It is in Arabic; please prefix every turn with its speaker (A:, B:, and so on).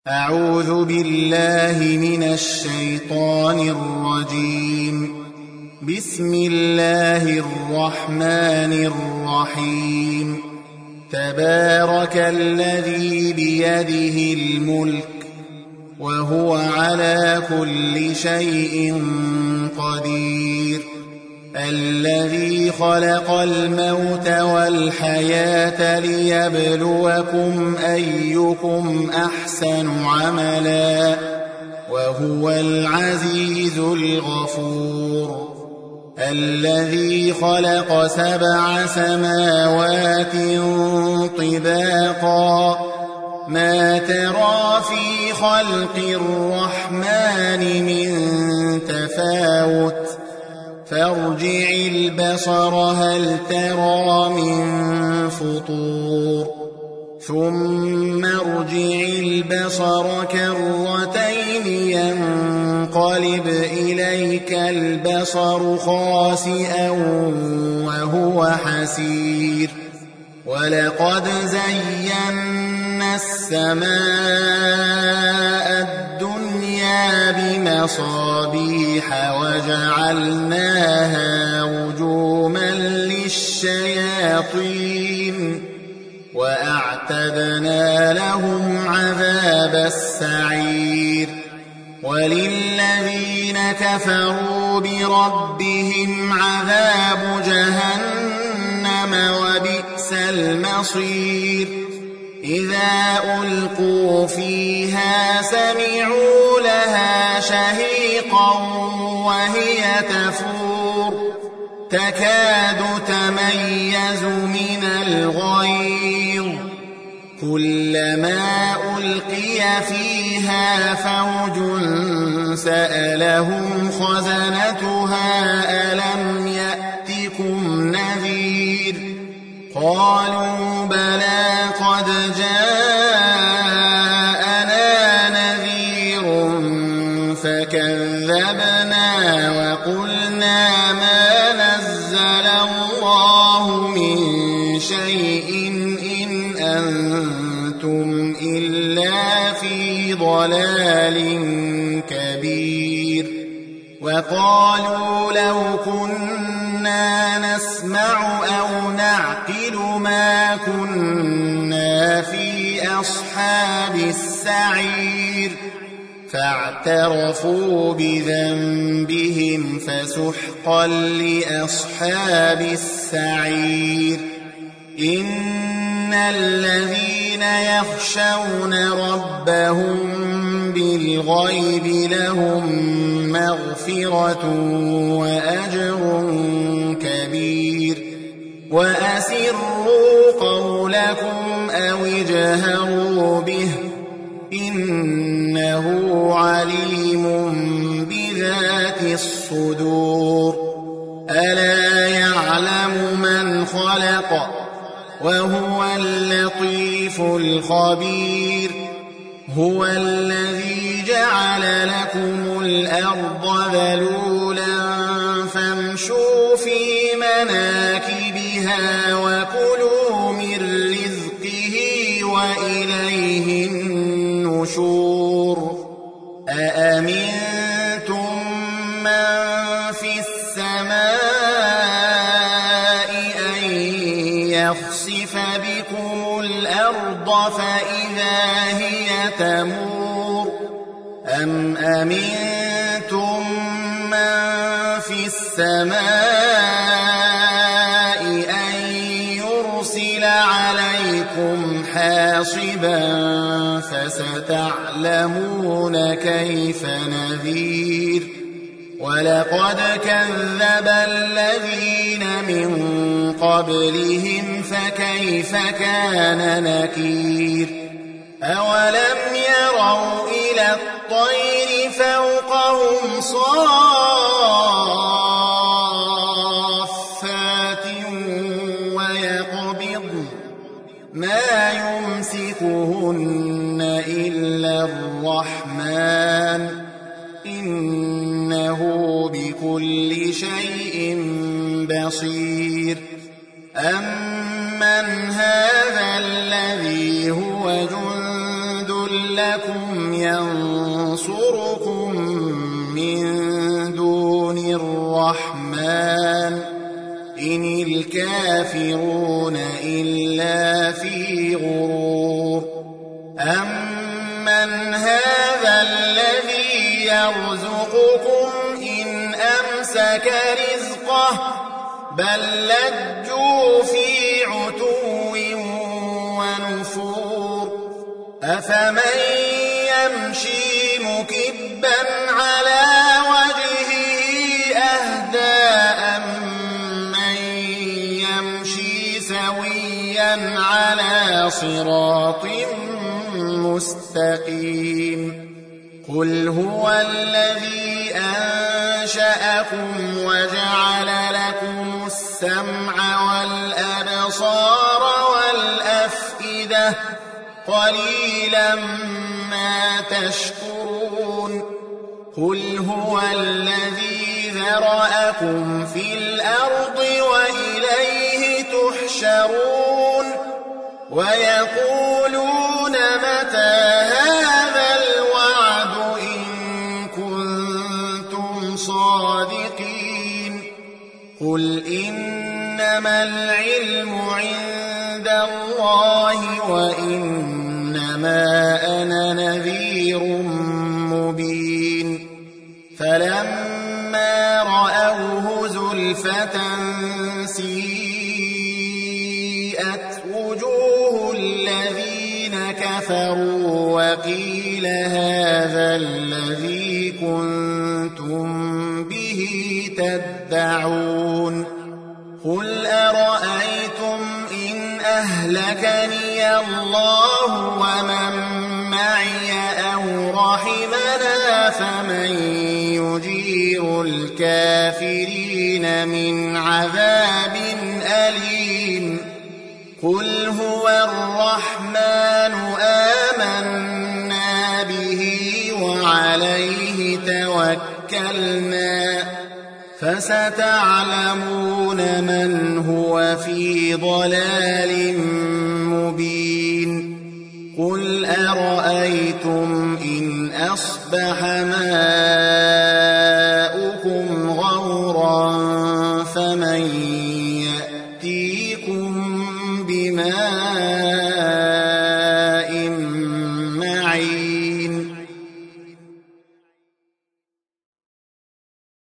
A: أعوذ بالله من الشيطان الرجيم. بسم الله الرحمن الرحيم. تبارك الذي بيده الملك وهو على كل شيء قدير. الذي خلق الموت والحياة ليبلوكم أيكم أحسن عملا وهو العزيز الغفور. الذي خلق 7 سماوات طباقا ما ترى في خلق الرحمن من تفاوت فارجع البصر هل ترى من فطور ثم ارجع البصر كرتين ينقلب إليك البصر خاسئا وهو حسير. ولقد زينا السماء الدنيا بمصابيح وجعلناها رجوما للشياطين وأعتدنا لهم عذاب السعير. وللذين كفروا بربهم عذاب جهنم وبئس المصير. إذا ألقوا فيها سمعوا لها شهيقا وهي تفور تكاد تميز من الغيظ كلما ألقي فيها فوج سألهم خزنتها ألم يأتكم نذير قالوا بلى قد جاءنا نذير فكذبنا وقلنا ما نزل الله من شيء إن أنتم إلا في ضلال كبير. وقالوا لو كنا نسمع أو نعقل ما كنا في أصحاب السعير فاعترفوا بذنبهم فسحقا لأصحاب السعير. إن الذين يخشون ربهم بالغيب لهم مغفرة وأجر كبير. وأسروا قولكم أو اجهروا به إنه عليم بذات الصدور. ألا يعلم من خلق وهو اللطيف الخبير. هو الذي جعل لكم الأرض ذلولا فامشوا في مناكبها وكلوا من رزقه وإليه النشور. أأمنتم من في السماء أن يخسف بكم الأرض فإذا هي تمور أم أمنتم من في السماء أن يرسل عليكم حاصبا فستعلمون كيف نذير. ولقد كذب الذين من قبلهم فكيف كان نكير. أولم يروا إلى الطير فوقهم صافات ويقبضن ما يمسكهن إلا الرحمن إنه بكل شيء بصير. أمن هذا الذي هو جند لكم ينصركم من دون الرحمن إن الكافرون إلا في غرور أمن هذا الذي يرزقكم إن أمسك رزقه بل لجوا في عتو ونفور أفمن يمشي مكبا على وجهه أهدى أمن يمشي سويا على صراط مستقيم قل هو الذي أنشأكم وجعل لكم السمع والأبصار والأفئدة قليلا ما تشكرون قل هو الذي ذرأكم في الأرض وإليه تحشرون ويقولون متى هذا الوعد إن كنتم صادقين قل إنما العلم عند الله وإنما أنا نذير مبين فلما رأوه زلفة سيئت وجوه الذين كفروا وقيل هذا الذي كنتم به تدعون قل أرأيتم إن أهلكني الله ومن معي أو رحمنا فمن يجير الكافرين من عذاب أليم قل هو الرحمن آمنا به وعليه توكلنا فستعلمون من هو في ضلال مبين قل أرأيتم إن أصبح ماؤكم غورا فمن